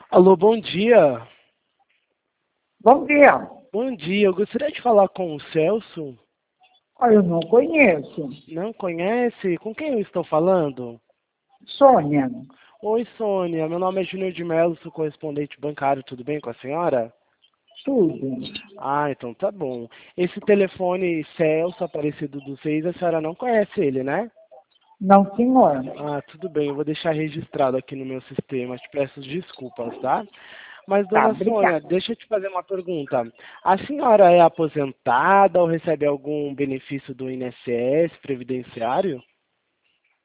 Alô, bom dia. Bom dia. Bom dia, eu gostaria de falar com o Celso. Eu não conheço. Não conhece? Com quem eu estou falando? Sônia, Oi, Sônia. Meu nome é Júnior de Mello, sou correspondente bancário. Tudo bem com a senhora? tudo. Ah, então tá bom. Esse telefone Celso Aparecido dos Reis, a senhora não conhece ele, né? Não, senhor. Ah, tudo bem. Eu vou deixar registrado aqui no meu sistema. Te peço desculpas, tá? Mas, Tá, dona Sônia, obrigada. deixa eu te fazer uma pergunta. A senhora é aposentada ou recebe algum benefício do INSS previdenciário?